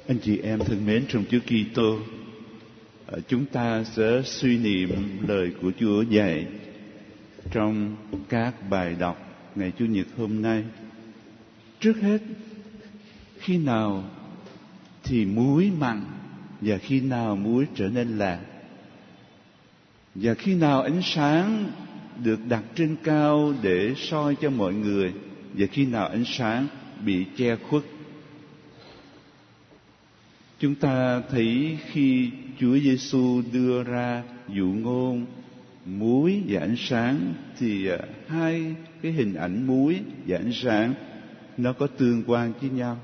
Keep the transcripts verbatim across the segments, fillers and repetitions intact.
Anh chị em thân mến trong Chúa Kitô, chúng ta sẽ suy niệm lời của Chúa dạy trong các bài đọc ngày Chủ nhật hôm nay. Trước hết, khi nào thì muối mặn và khi nào muối trở nên lạc? Và khi nào ánh sáng được đặt trên cao để soi cho mọi người và khi nào ánh sáng bị che khuất? Chúng ta thấy khi Chúa Giêsu đưa ra dụ ngôn muối và ánh sáng thì hai cái hình ảnh muối và ánh sáng nó có tương quan với nhau.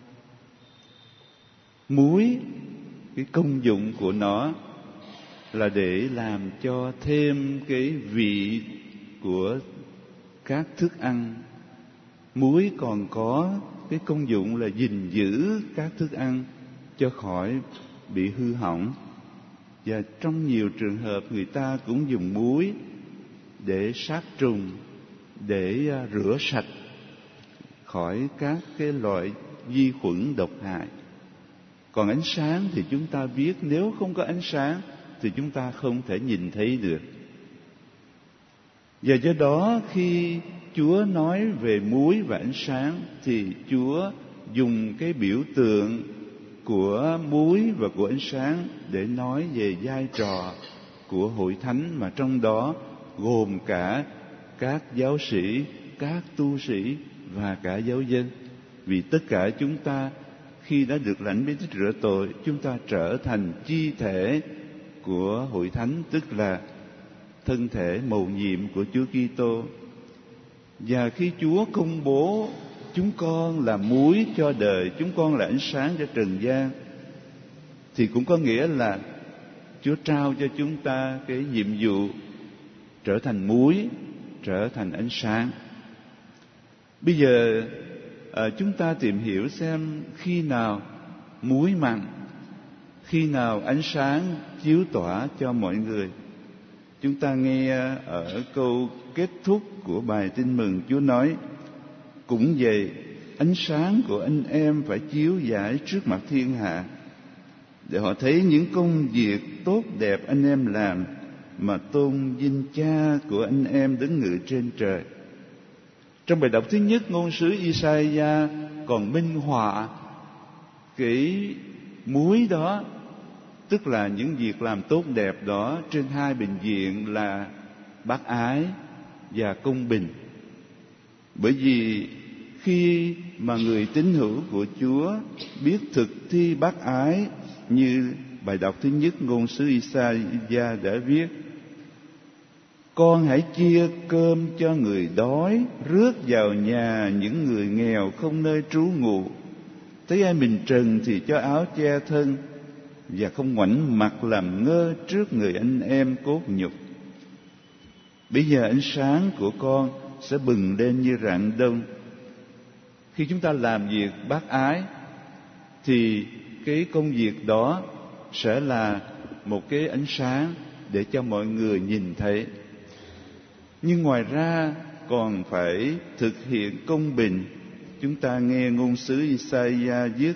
Muối, cái công dụng của nó là để làm cho thêm cái vị của các thức ăn. Muối còn có cái công dụng là gìn giữ các thức ăn cho khỏi bị hư hỏng. Và trong nhiều trường hợp người ta cũng dùng muối để sát trùng, để rửa sạch khỏi các cái loại vi khuẩn độc hại. Còn ánh sáng thì chúng ta biết nếu không có ánh sáng thì chúng ta không thể nhìn thấy được. Và do đó khi Chúa nói về muối và ánh sáng thì Chúa dùng cái biểu tượng của muối và của ánh sáng để nói về vai trò của hội thánh, mà trong đó gồm cả các giáo sĩ, các tu sĩ và cả giáo dân. Vì tất cả chúng ta khi đã được lãnh bí tích rửa tội, chúng ta trở thành chi thể của hội thánh, tức là thân thể mầu nhiệm của Chúa Kitô. Và khi Chúa công bố chúng con là muối cho đời, chúng con là ánh sáng cho trần gian, thì cũng có nghĩa là Chúa trao cho chúng ta cái nhiệm vụ trở thành muối, trở thành ánh sáng. Bây giờ à, chúng ta tìm hiểu xem khi nào muối mặn, khi nào ánh sáng chiếu tỏa cho mọi người. Chúng ta nghe ở câu kết thúc của bài tin mừng, Chúa nói: cũng vậy, ánh sáng của anh em phải chiếu rải trước mặt thiên hạ, để họ thấy những công việc tốt đẹp anh em làm, mà tôn vinh Cha của anh em đứng ngự trên trời. Trong bài đọc thứ nhất, ngôn sứ Isaiah còn minh họa cái muối đó, tức là những việc làm tốt đẹp đó, trên hai bình diện là bác ái và công bình. Bởi vì khi mà người tín hữu của Chúa biết thực thi bác ái, như bài đọc thứ nhất ngôn sứ Isaiah đã viết: con hãy chia cơm cho người đói, rước vào nhà những người nghèo không nơi trú ngụ. Thấy ai mình trần thì cho áo che thân, và không ngoảnh mặt làm ngơ trước người anh em cốt nhục. Bây giờ ánh sáng của con sẽ bừng lên như rạng đông. Khi chúng ta làm việc bác ái thì cái công việc đó sẽ là một cái ánh sáng để cho mọi người nhìn thấy. Nhưng ngoài ra còn phải thực hiện công bình. Chúng ta nghe ngôn sứ Isaiah viết: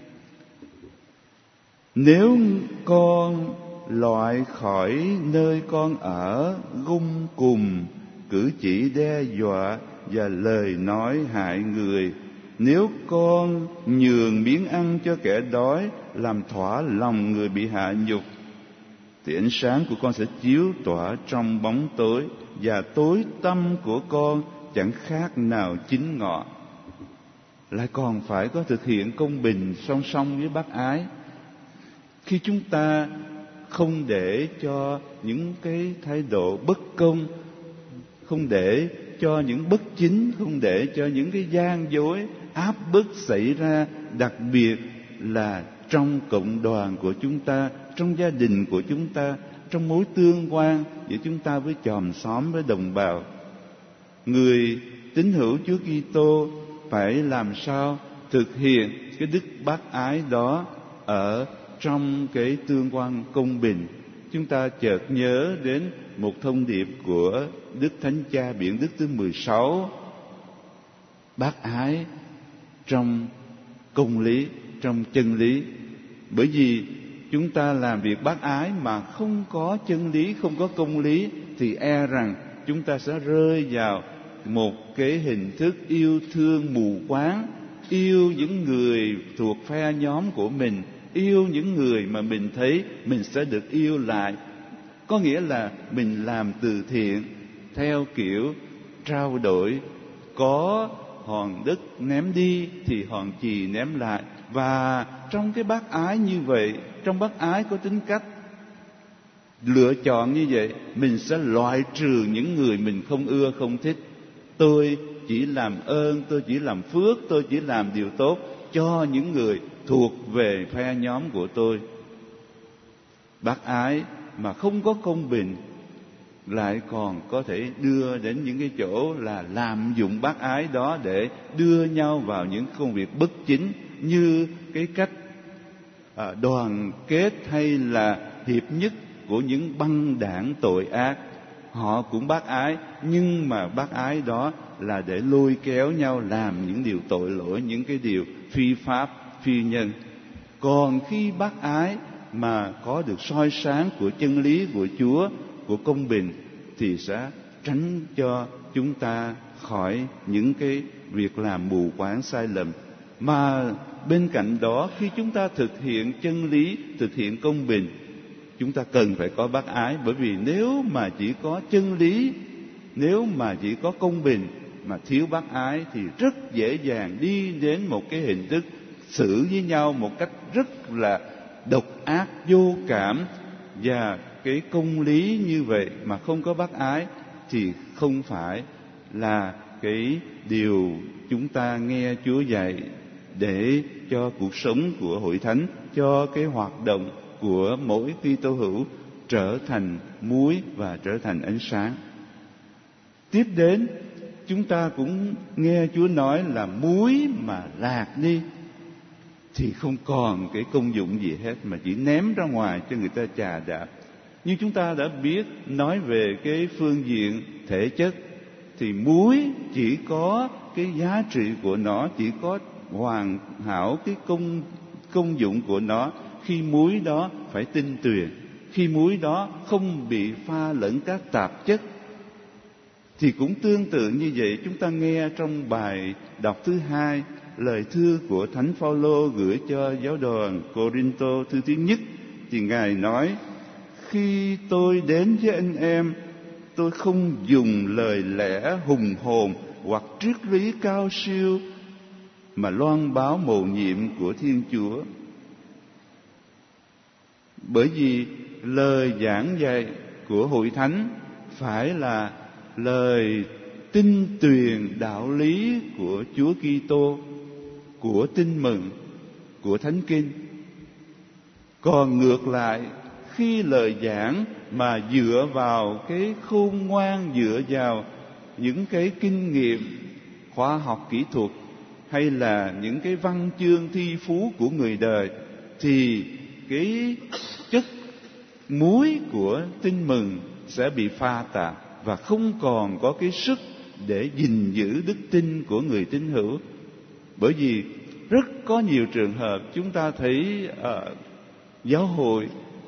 nếu con loại khỏi nơi con ở gung cùng, cử chỉ đe dọa và lời nói hại người, nếu con nhường miếng ăn cho kẻ đói, làm thỏa lòng người bị hạ nhục, thì ánh sáng của con sẽ chiếu tỏa trong bóng tối, và tối tăm của con chẳng khác nào chính ngọ. Lại còn phải có thực hiện công bình song song với bác ái. Khi chúng ta không để cho những cái thái độ bất công, không để cho những bất chính, không để cho những cái gian dối, áp bức xảy ra, đặc biệt là trong cộng đoàn của chúng ta, trong gia đình của chúng ta, trong mối tương quan giữa chúng ta với chòm xóm, với đồng bào. Người tín hữu Chúa Kitô phải làm sao thực hiện cái đức bác ái đó ở trong cái tương quan công bình. Chúng ta chợt nhớ đến một thông điệp của Đức Thánh Cha Biển Đức thứ mười sáu: bác ái trong công lý, trong chân lý. Bởi vì chúng ta làm việc bác ái mà không có chân lý, không có công lý, thì e rằng chúng ta sẽ rơi vào một cái hình thức yêu thương mù quáng, yêu những người thuộc phe nhóm của mình, yêu những người mà mình thấy mình sẽ được yêu lại. Có nghĩa là mình làm từ thiện theo kiểu trao đổi, có hòn đất ném đi thì hòn chì ném lại. Và trong cái bác ái như vậy, trong bác ái có tính cách lựa chọn như vậy, mình sẽ loại trừ những người mình không ưa, không thích. Tôi chỉ làm ơn, tôi chỉ làm phước, tôi chỉ làm điều tốt cho những người thuộc về phe nhóm của tôi. Bác ái mà không có công bình lại còn có thể đưa đến những cái chỗ là lạm dụng bác ái đó để đưa nhau vào những công việc bất chính, như cái cách à, đoàn kết hay là hiệp nhất của những băng đảng tội ác. Họ cũng bác ái, nhưng mà bác ái đó là để lôi kéo nhau làm những điều tội lỗi, những cái điều phi pháp, phi nhân. Còn khi bác ái mà có được soi sáng của chân lý của Chúa, của công bình, thì sẽ tránh cho chúng ta khỏi những cái việc làm mù quáng sai lầm. Mà bên cạnh đó, khi chúng ta thực hiện chân lý, thực hiện công bình, chúng ta cần phải có bác ái. Bởi vì nếu mà chỉ có chân lý, nếu mà chỉ có công bình mà thiếu bác ái, thì rất dễ dàng đi đến một cái hình thức xử với nhau một cách rất là độc ác, vô cảm. Và cái công lý như vậy mà không có bác ái thì không phải là cái điều chúng ta nghe Chúa dạy để cho cuộc sống của hội thánh, cho cái hoạt động của mỗi Kitô hữu trở thành muối và trở thành ánh sáng. Tiếp đến, chúng ta cũng nghe Chúa nói là muối mà lạc đi thì không còn cái công dụng gì hết, mà chỉ ném ra ngoài cho người ta chà đạp. Như chúng ta đã biết, nói về cái phương diện thể chất thì muối chỉ có cái giá trị của nó, chỉ có hoàn hảo cái công công dụng của nó khi muối đó phải tinh tuyền, khi muối đó không bị pha lẫn các tạp chất. Thì cũng tương tự như vậy, chúng ta nghe trong bài đọc thứ hai, lời thư của Thánh Phaolô gửi cho giáo đoàn Cô-rinh-tô thư thứ nhất, thì Ngài nói: khi tôi đến với anh em, tôi không dùng lời lẽ hùng hồn hoặc triết lý cao siêu mà loan báo mầu nhiệm của Thiên Chúa. Bởi vì lời giảng dạy của hội thánh phải là lời tinh tuyền đạo lý của Chúa Kitô, của Tin Mừng, của Thánh Kinh. Còn ngược lại, khi lời giảng mà dựa vào cái khôn ngoan, dựa vào những cái kinh nghiệm khoa học kỹ thuật hay là những cái văn chương thi phú của người đời, thì cái chất muối của Tin Mừng sẽ bị pha tạp và không còn có cái sức để gìn giữ đức tin của người tín hữu. Bởi vì rất có nhiều trường hợp chúng ta thấy uh, giáo hội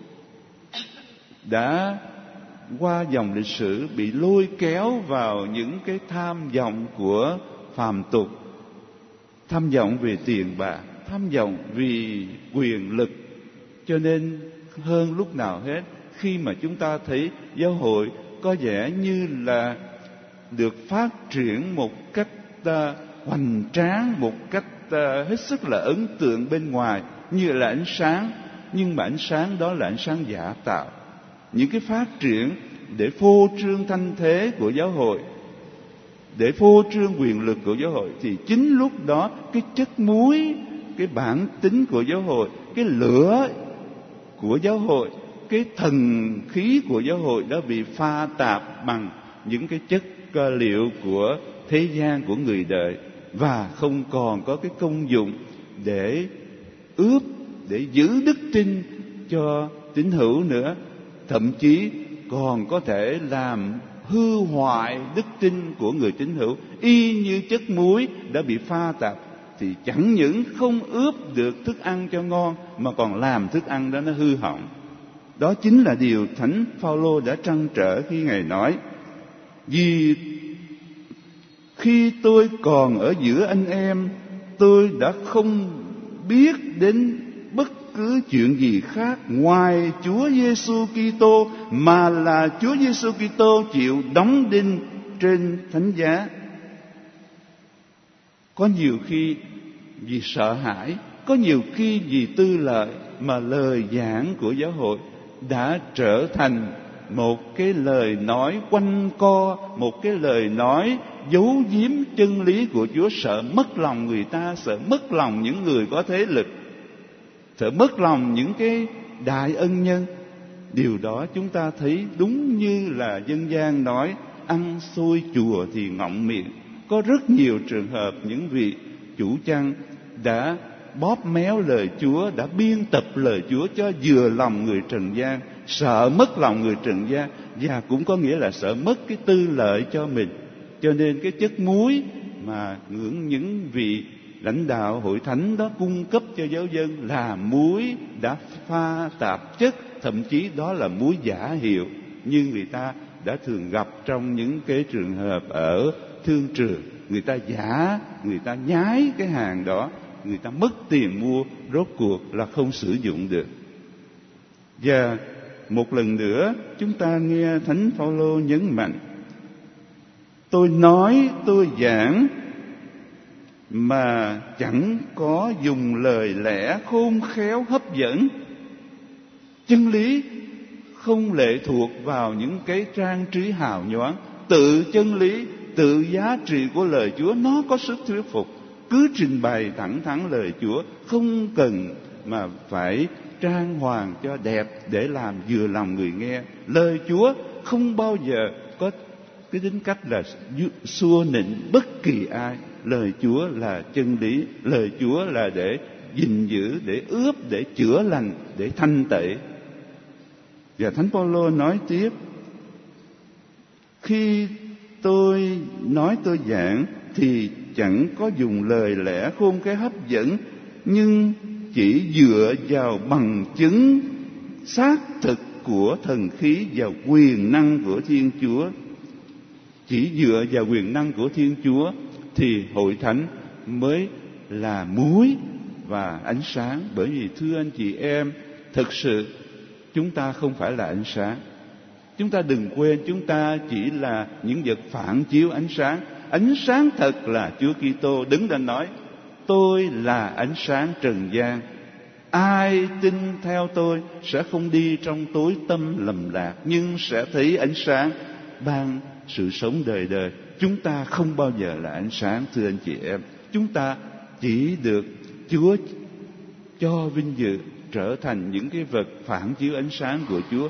đã qua dòng lịch sử bị lôi kéo vào những cái tham vọng của phàm tục, tham vọng về tiền bạc, tham vọng vì quyền lực. Cho nên hơn lúc nào hết, khi mà chúng ta thấy giáo hội có vẻ như là được phát triển một cách uh, hoành tráng, một cách uh, hết sức là ấn tượng bên ngoài, như là ánh sáng, nhưng mà ánh sáng đó là ánh sáng giả tạo. Những cái phát triển để phô trương thanh thế của giáo hội, để phô trương quyền lực của giáo hội, thì chính lúc đó cái chất muối, cái bản tính của giáo hội, cái lửa của giáo hội, cái thần khí của giáo hội đã bị pha tạp bằng những cái chất liệu của thế gian, của người đời, và không còn có cái công dụng để ướp, để giữ đức tin cho tín hữu nữa. Thậm chí còn có thể làm hư hoại đức tin của người tín hữu, y như chất muối đã bị pha tạp. thì chẳng những không ướp được thức ăn cho ngon mà còn làm thức ăn đó nó hư hỏng. Đó chính là điều Thánh Phaolô đã trăn trở khi Ngài nói: vì khi tôi còn ở giữa anh em, tôi đã không biết đến bất cứ chuyện gì khác ngoài Chúa Giêsu Kitô, mà là Chúa Giêsu Kitô chịu đóng đinh trên thánh giá. Có nhiều khi vì sợ hãi, có nhiều khi vì tư lợi mà lời giảng của giáo hội đã trở thành một cái lời nói quanh co, một cái lời nói giấu giếm chân lý của Chúa, sợ mất lòng người ta, sợ mất lòng những người có thế lực, sợ mất lòng những cái đại ân nhân. Điều đó chúng ta thấy đúng như là dân gian nói: ăn xôi chùa thì ngọng miệng. Có rất nhiều trường hợp những vị chủ chăn đã bóp méo lời Chúa, đã biên tập lời Chúa cho vừa lòng người trần gian, sợ mất lòng người trần gian, và cũng có nghĩa là sợ mất cái tư lợi cho mình. Cho nên cái chất muối mà ngưỡng những vị lãnh đạo hội thánh đó cung cấp cho giáo dân là muối đã pha tạp chất, thậm chí đó là muối giả hiệu, như người ta đã thường gặp trong những cái trường hợp ở thương trường. Người ta giả, người ta nhái cái hàng đó, người ta mất tiền mua, rốt cuộc là không sử dụng được. Và một lần nữa chúng ta nghe Thánh Phaolô nhấn mạnh: tôi nói, tôi giảng mà chẳng có dùng lời lẽ khôn khéo hấp dẫn. Chân lý không lệ thuộc vào những cái trang trí hào nhoáng. Tự chân lý, tự giá trị của lời Chúa nó có sức thuyết phục. Cứ trình bày thẳng thắn lời Chúa, không cần mà phải trang hoàng cho đẹp để làm vừa lòng người nghe. Lời Chúa không bao giờ có cái tính cách là xua nịnh bất kỳ ai. Lời Chúa là chân lý, lời Chúa là để gìn giữ, để ướp, để chữa lành, để thanh tẩy. Và Thánh Phaolô nói tiếp: khi tôi nói, tôi giảng thì chẳng có dùng lời lẽ khôn khéo hấp dẫn, nhưng chỉ dựa vào bằng chứng xác thực của thần khí và quyền năng của Thiên Chúa. Chỉ dựa vào quyền năng của Thiên Chúa thì hội thánh mới là muối và ánh sáng. Bởi vì thưa anh chị em, thực sự chúng ta không phải là ánh sáng. Chúng ta đừng quên, chúng ta chỉ là những vật phản chiếu ánh sáng. Ánh sáng thật là Chúa Kitô đứng ra nói: tôi là ánh sáng trần gian, ai tin theo tôi sẽ không đi trong tối tăm lầm lạc, nhưng sẽ thấy ánh sáng ban sự sống đời đời. Chúng ta không bao giờ là ánh sáng, thưa anh chị em. Chúng ta chỉ được Chúa cho vinh dự trở thành những cái vật phản chiếu ánh sáng của Chúa,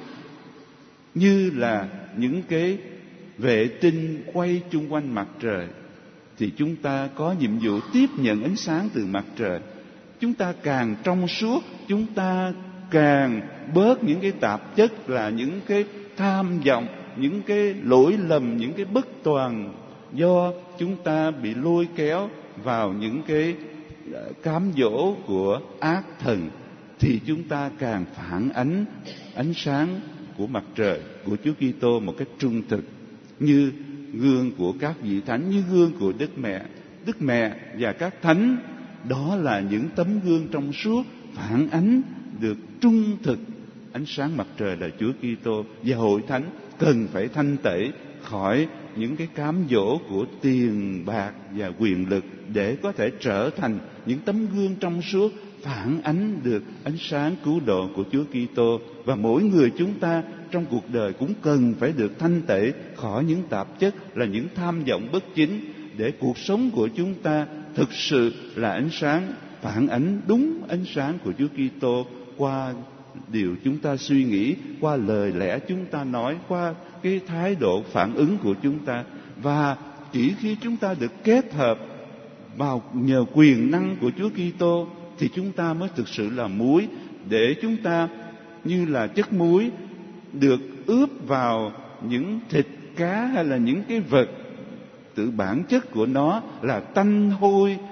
như là những cái vệ tinh quay chung quanh mặt trời. Thì chúng ta có nhiệm vụ tiếp nhận ánh sáng từ mặt trời. Chúng ta càng trong suốt, chúng ta càng bớt những cái tạp chất, là những cái tham vọng, những cái lỗi lầm, những cái bất toàn do chúng ta bị lôi kéo vào những cái cám dỗ của ác thần. Thì chúng ta càng phản ánh ánh sáng của mặt trời của Chúa Kitô một cách trung thực, như gương của các vị thánh, như gương của Đức Mẹ. Đức Mẹ và các thánh đó là những tấm gương trong suốt, phản ánh được trung thực ánh sáng mặt trời là Chúa Kitô. Và hội thánh cần phải thanh tẩy khỏi những cái cám dỗ của tiền bạc và quyền lực, để có thể trở thành những tấm gương trong suốt, phản ánh được ánh sáng cứu độ của Chúa Kitô. Và mỗi người chúng ta trong cuộc đời cũng cần phải được thanh tẩy khỏi những tạp chất, là những tham vọng bất chính, để cuộc sống của chúng ta thực sự là ánh sáng, phản ánh đúng ánh sáng của Chúa Kitô qua điều chúng ta suy nghĩ, qua lời lẽ chúng ta nói, qua cái thái độ phản ứng của chúng ta. Và chỉ khi chúng ta được kết hợp vào nhờ quyền năng của Chúa Kitô thì chúng ta mới thực sự là muối, để chúng ta như là chất muối được ướp vào những thịt cá hay là những cái vật tự bản chất của nó là tanh hôi,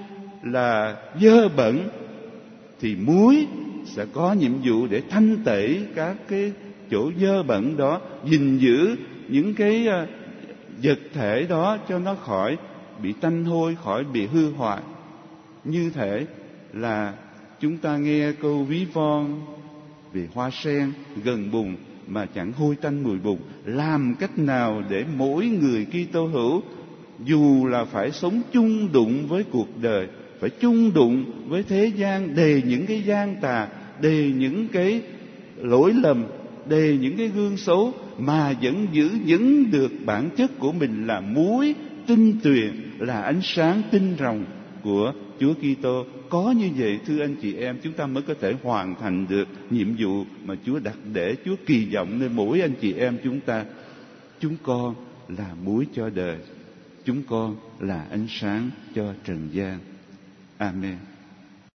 là dơ bẩn, thì muối sẽ có nhiệm vụ để thanh tẩy các cái chỗ dơ bẩn đó, gìn giữ những cái vật thể đó cho nó khỏi bị tanh hôi, khỏi bị hư hoại. Như thể là chúng ta nghe câu ví von về hoa sen gần bùn mà chẳng hôi tanh mùi bùn. Làm cách nào để mỗi người Kitô hữu, dù là phải sống chung đụng với cuộc đời, phải chung đụng với thế gian đầy những cái gian tà, đầy những cái lỗi lầm, đầy những cái gương xấu, mà vẫn giữ vững được bản chất của mình là muối tinh tuyền, là ánh sáng tinh ròng của Chúa Kitô. Có như vậy, thưa anh chị em, chúng ta mới có thể hoàn thành được nhiệm vụ mà Chúa đặt để, Chúa kỳ vọng nơi mỗi anh chị em chúng ta. Chúng con là muối cho đời, chúng con là ánh sáng cho trần gian. Amen.